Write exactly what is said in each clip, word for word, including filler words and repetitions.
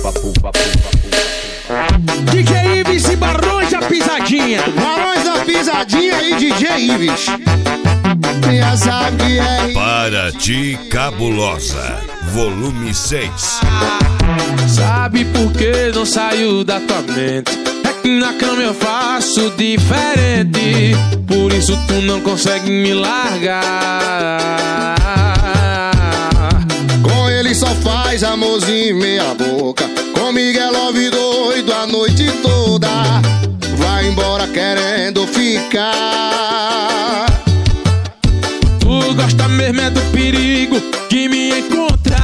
D J Ives e Barões da Pisadinha. Barões da Pisadinha e D J Ives. Já sabe que é. Para ti, Cabulosa, volume seis. Sabe por que não saiu da tua mente? É que na cama eu faço diferente. Por isso tu não consegue me largar. Com ele só faz amorzinho meia boca. Comigo é love doido a noite toda. Vai embora querendo ficar. Tu gosta mesmo é do perigo de me encontrar.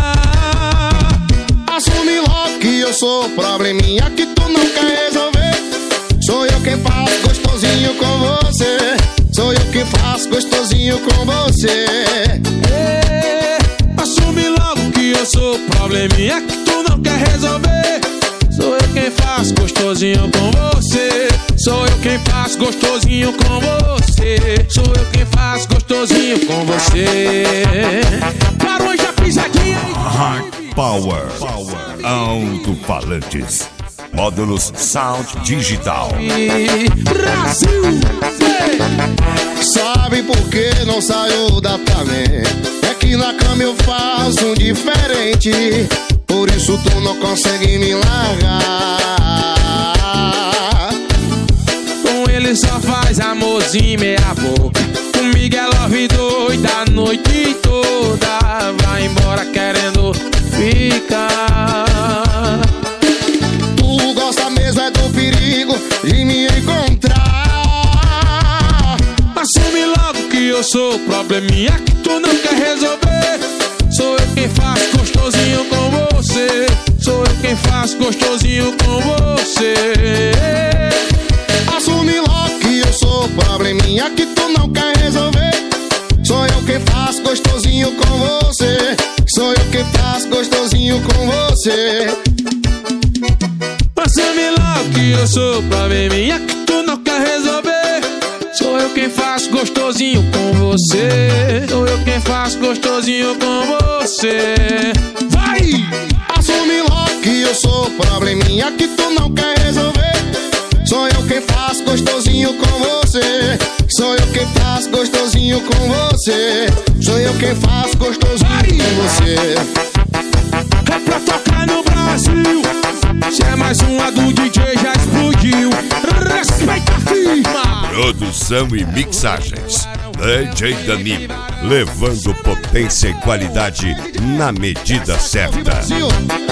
Assume logo que eu sou probleminha que tu não quer resolver. Sou eu quem faço gostosinho com você. Sou eu quem faço gostosinho com você. É, assume logo que eu sou probleminha que tu não quer resolver. Sou eu quem faço gostosinho com você. Sou eu quem faço gostosinho com você. Sou eu quem faço gostosinho com você. Barões da Pisadinha. Hard Power, alto-falantes, módulos Sound Digital. Brasil. Sabe por que não saiu da tua mente? É que na cama eu faço um diferente. Por isso tu não consegue me largar. Com ele só faz amorzinho meia boca. Comigo é love doida a noite toda. Vai embora querendo ficar. Tu gosta mesmo é do perigo de me encontrar. Assume logo que eu sou probleminha que tu não quer resolver. Sou eu quem faço gostosinho com você. Sou eu quem faço gostosinho com você. Assume logo que eu sou probleminha que tu não quer resolver. Sou eu quem faço gostosinho com você. Sou eu quem faço gostosinho com você. Assume logo que eu sou probleminha que tu não quer resolver. Sou eu quem faço gostosinho com você. Sou eu quem faço gostosinho com você. Vai! Assume logo que eu sou probleminha que tu não quer resolver. Sou eu quem faço gostosinho com você. Sou eu quem faço gostosinho com você. Sou eu quem faço gostosinho Vai. com você. É pra tocar no Brasil. Se é mais uma do D J já explodiu. Respeita a firma. Produção e mixagens D J Danilo, levando potência e qualidade na medida certa. Brasil.